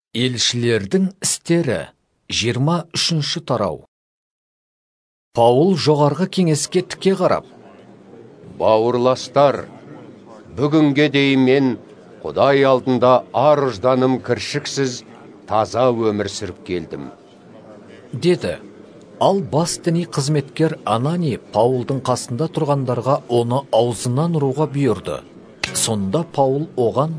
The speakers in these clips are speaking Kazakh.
Елшілердің істері 23 тарау. Паул жоғарғы кеңеске тіке қарап: Бауырластар, бүгінге дейін мен Құдай алдында ар-ұжданым кіршіксіз таза өмір сүріп келдім, деді. Ал бас діни қызметкер Анани Паулдың қасында тұрғандарға оны аузынан ұруға бұйырды. Сонда Паул оған: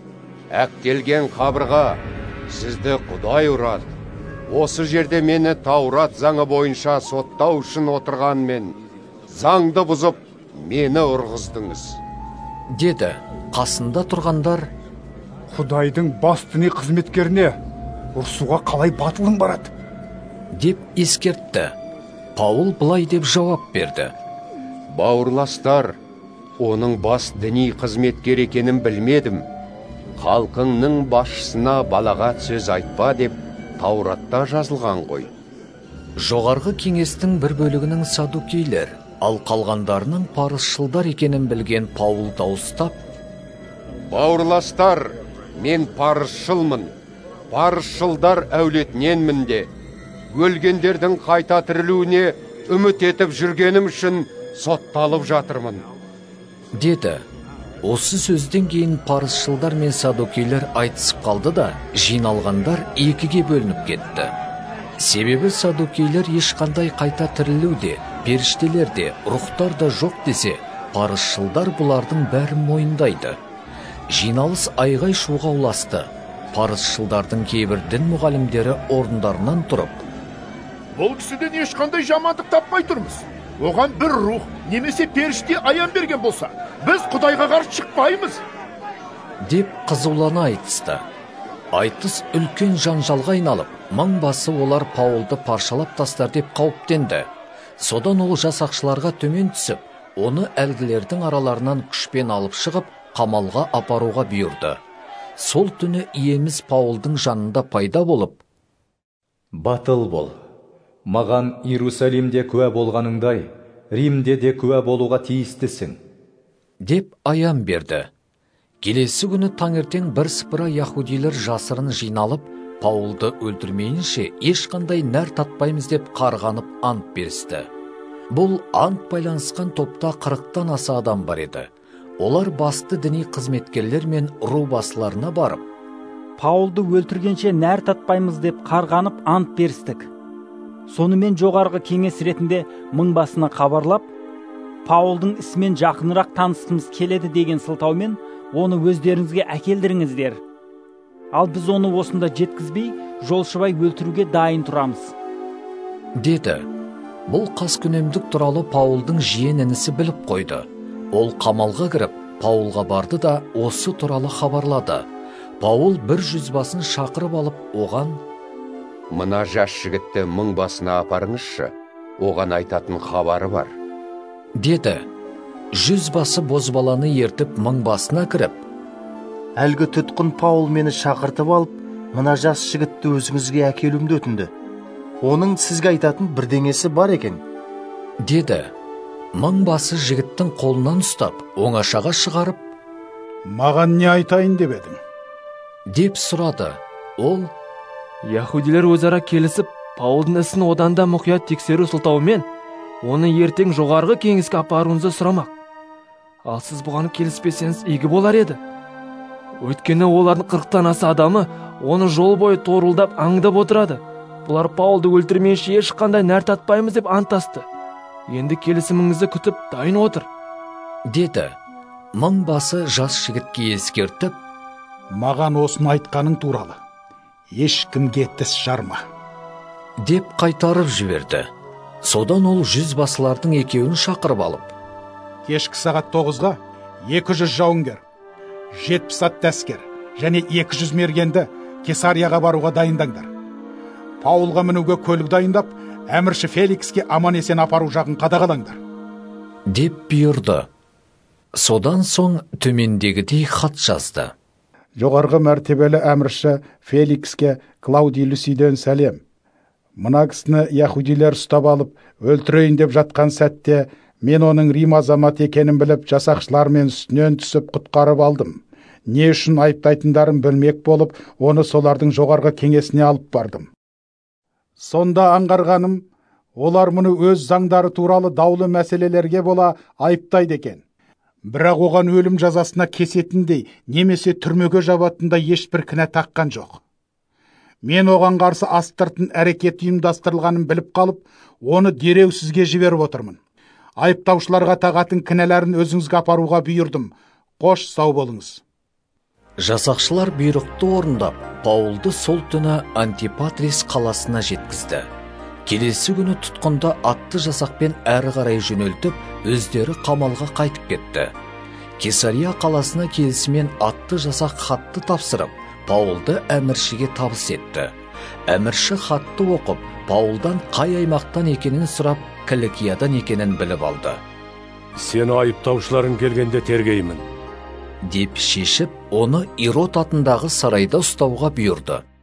әктелген қабырға, сізді Құдай ұрады. Осы жерде мені Таурат заңы бойынша соттау үшін отырғанмен, заңды бұзып, мені ұрғыздыңыз, деді. Қасында тұрғандар: Құдайдың бас діни қызметкеріне ұрсуға қалай батылың барады, деп ескертті. Паул былай деп жауап берді: бауырластар, оның бас діни қызметкер екенін білмедім. Халқыңның басшысына балағат сөз айтпа деп Тауратта жазылған ғой. Жоғарғы кеңестің бір бөлігінің садукейлер, ал қалғандарының парызшылдар екенін білген Паул дауыстап: бауырластар, мен парызшылмын, парызшылдар әулетіненмін де, өлгендердің қайта тірілуіне үміт етіп жүргенім үшін сотталып жатырмын, деді. Осы сөзден кейін парызшылдар мен садукейлер айтысып қалды да, жиналғандар екіге бөлініп кетті. Себебі садукейлер ешқандай қайта тірілу де, періштелер де, рухтар да жоқ десе, парызшылдар бұлардың бәрін мойындайды. Жиналыс айғай шуға ұласты. Парызшылдардың кейбір дін мұғалімдері орындарынан тұрып: бұл кісіден ешқандай жамандық таппай тұрмыз. Оған бір рух немесе періште аян берген болса, біз Құдайға қарсы шықпаймыз, деп қызулана айтысты. Айтыс үлкен жанжалға айналып, мың басы олар Паулды паршалап тастар деп қауіптенді. Содан ол жасақшыларға төмен түсіп, оны әлгілердің араларынан күшпен алып шығып, қамалға апаруға бұйырды. Сол түні иеміз Паулдың жанында пайда болып: батыл бол. Маған Иерусалимде куә болғаныңдай, Римде де куә болуға тиістісің, деп аян берді. Келесі күні таңертең бірсыпыра яһудилер жасырын жиналып, Паулды өлтірмейінше ешқандай нәр татпаймыз деп қарғанып ант берісті. Бұл ант байланысқан топта 40-тан аса адам бар еді. Олар басты діни қызметкерлер мен ру басыларына барып: Паулды өлтіргенше нәр татпаймыз деп қарғанып ант берістік. Сонымен жоғарғы кеңес ретінде мың басына хабарлап, Паулдың ісімен жақынырақ танысқымыз келеді деген сылтаумен оны өздеріңізге әкелдіріңіздер. Ал біз оны осында жеткізбей, жолшыбай өлтіруге дайын тұрамыз, деді. Бұл қаскүнемдік туралы Паулдың жиен інісі біліп қойды. Ол қамалға кіріп, Паулға барды да осы туралы хабарлады. Паул бір жүзбасын шақырып алып, оған: мына жас жігітті мың басына апарыңызшы, оған айтатын хабары бар, деді. Жүзбасы бозбаланы ертіп мың басына кіріп: әлгі тұтқын Паул мені шақыртып алып, мына жас жігітті өзіңізге әкелуімді өтінді. Оның сізге айтатын бірдеңесі бар екен, деді. Мың басы жігіттің қолынан ұстап, оңашаға шығарып: маған не айтайын деп едің, деп сұрады. Ол: яһудилер өзара келісіп, Паулдың ісін одан да мұқият тексеру сылтауымен оны ертең жоғарғы кеңеске апаруыңызды сұрамақ. Ал сіз бұған келіспесеңіз игі болар еді. Өйткені олардың 40-тан аса адамы оны жол бойы торылдап аңдып отырады. Бұлар Паулды өлтірмейінше ешқандай нәр татпаймыз деп антасты. Енді келісіміңізді күтіп дайын отыр, деді. Мың басы жас жігітке ескертіп: маған осыны айтқаның туралы ешкімге тіс жарма, деп қайтарып жіберді. Содан ол жүзбасылардың екеуін шақырып алып: кешкі сағат 9-ға 200 жауынгер, 70 атты әскер және 200 мергенді Кесарияға баруға дайындаңдар. Паулға мінуге көлік дайындап, әмірші Феликске аман-есен апару жағын қадағалаңдар, деп бұйырды. Содан соң төмендегідей хат жазды: жоғарғы мәртебелі әмірші Феликске Клаудий Люсиден сәлем. Мына кісіні яһудилер ұстап алып, өлтірейін деп жатқан сәтте, мен оның Рим азаматы екенін біліп, жасақшылармен үстінен түсіп құтқарып алдым. не үшін айыптайтындарын білмек болып, оны солардың жоғарғы кеңесіне алып бардым. Сонда аңғарғаным, олар мұны өз заңдары туралы даулы мәселелерге бола айыптайды екен. Бірақ оған өлім жазасына кесетіндей немесе түрмеге жабатындай ешбір кінә таққан жоқ. Мен оған қарсы астыртын әрекет ұйымдастырылғанын біліп қалып, оны дереу сізге жіберіп отырмын. Айыптаушыларға тағатын кінәләрін өзіңізге апаруға бұйырдым. Қош сау болыңыз. Жасақшылар бұйрықты орындап, Паулды сол түні Антипатрис қаласына жеткізді. Келесі күні тұтқында атты жасақпен әрі қарай жөнелтіп, өздері қамалға қайтып кетті. Кесария қаласына келісімен атты жасақ хатты тапсырып, Паулды әміршіге табыс етті. Әмірші хатты оқып, Паулдан қай аймақтан екенін сұрап, Кілікиядан екенін біліп алды. Сені айыптаушыларың келгенде тергеймін деп шешіп, оны Ирод атындағы сарайда ұстауға бұйырды.